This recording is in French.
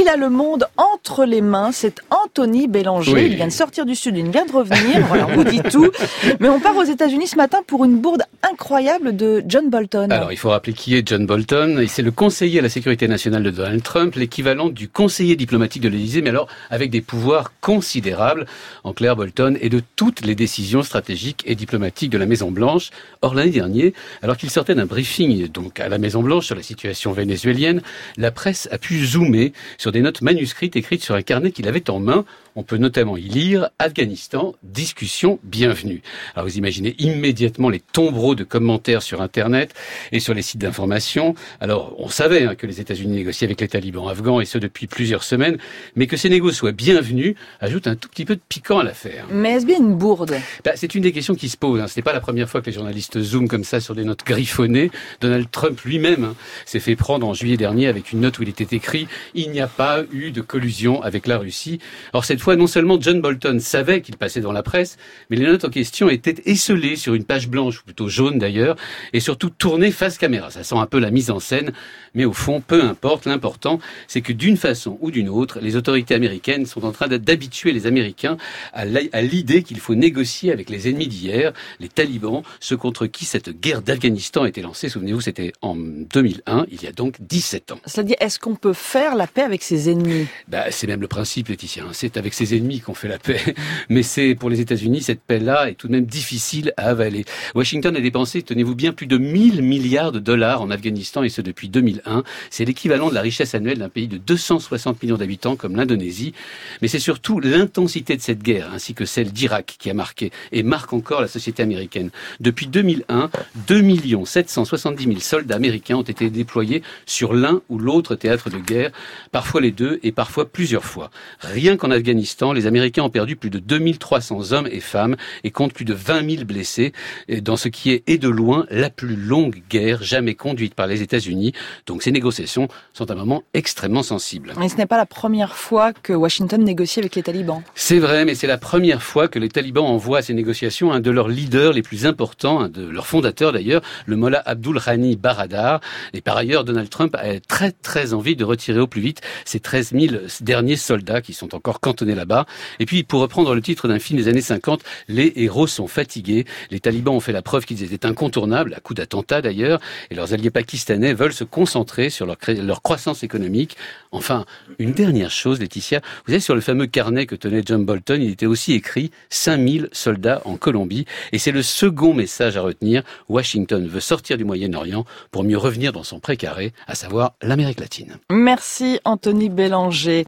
a le monde entre les mains. C'est Anthony Bélanger. Oui. Il vient de sortir du Sud, il vient de revenir. Voilà, on vous dit tout. Mais on part aux États-Unis ce matin pour une bourde incroyable de John Bolton. Alors, il faut rappeler qui est John Bolton. C'est le conseiller à la sécurité nationale de Donald Trump, l'équivalent du conseiller diplomatique de l'Élysée, mais alors avec des pouvoirs considérables. En clair, Bolton est de toutes les décisions stratégiques et diplomatiques de la Maison-Blanche. Or, l'année dernière, alors qu'il sortait d'un briefing donc à la Maison-Blanche sur la situation vénézuélienne, la presse a pu zoomer sur des notes manuscrites écrites sur un carnet qu'il avait en main. On peut notamment y lire « Afghanistan, discussion bienvenue ». Alors vous imaginez immédiatement les tombereaux de commentaires sur Internet et sur les sites d'information. Alors on savait que les États-Unis négociaient avec les talibans afghans et ce depuis plusieurs semaines, mais que ces négos soient bienvenus ajoute un tout petit peu de piquant à l'affaire. Mais est-ce bien une bourde ? C'est une des questions qui se posent. Ce n'est pas la première fois que les journalistes zooment comme ça sur des notes griffonnées. Donald Trump lui-même s'est fait prendre en juillet dernier avec une note où il était écrit « Il n'y a pas eu de collusion avec la Russie ». Or cette fois, non seulement John Bolton savait qu'il passait dans la presse, mais les notes en question étaient esselées sur une page blanche, ou plutôt jaune d'ailleurs, et surtout tournées face caméra. Ça sent un peu la mise en scène, mais au fond, peu importe. L'important, c'est que d'une façon ou d'une autre, les autorités américaines sont en train d'habituer les Américains à l'idée qu'il faut négocier avec les ennemis d'hier, les talibans, ceux contre qui cette guerre d'Afghanistan a été lancée. Souvenez-vous, c'était en 2001, il y a donc 17 ans. C'est-à-dire, est-ce qu'on peut faire la paix avec ses ennemis ? C'est même le principe, Laetitia. C'est avec ses ennemis qu'on fait la paix. Mais c'est pour les États-Unis, cette paix-là est tout de même difficile à avaler. Washington a dépensé, tenez-vous bien, plus de 1000 milliards de dollars en Afghanistan, et ce depuis 2001. C'est l'équivalent de la richesse annuelle d'un pays de 260 millions d'habitants comme l'Indonésie. Mais c'est surtout l'intensité de cette guerre, ainsi que celle d'Irak, qui a marqué et marque encore la société américaine. Depuis 2001, 2 770 000 soldats américains ont été déployés sur l'un ou l'autre théâtre de guerre, parfois les deux et parfois plusieurs fois. Rien qu'en Afghanistan, les Américains ont perdu plus de 2300 hommes et femmes et comptent plus de 20 000 blessés dans ce qui est, et de loin, la plus longue guerre jamais conduite par les États-Unis. Donc ces négociations sont un moment extrêmement sensible. Et ce n'est pas la première fois que Washington négocie avec les talibans. C'est vrai, mais c'est la première fois que les talibans envoient à ces négociations un de leurs leaders les plus importants, un de leurs fondateurs d'ailleurs, le Mollah Abdul Ghani Baradar. Et par ailleurs, Donald Trump a très envie de retirer au plus vite ces 13 000 derniers soldats qui sont encore cantonnés là-bas. Et puis, pour reprendre le titre d'un film des années 50, les héros sont fatigués. Les talibans ont fait la preuve qu'ils étaient incontournables, à coup d'attentats d'ailleurs, et leurs alliés pakistanais veulent se concentrer sur leur croissance économique. Enfin, une dernière chose, Laetitia, vous savez, sur le fameux carnet que tenait John Bolton, il était aussi écrit 5000 soldats en Colombie, et c'est le second message à retenir. Washington veut sortir du Moyen-Orient pour mieux revenir dans son précaré, à savoir l'Amérique latine. Merci Anthony Bélanger.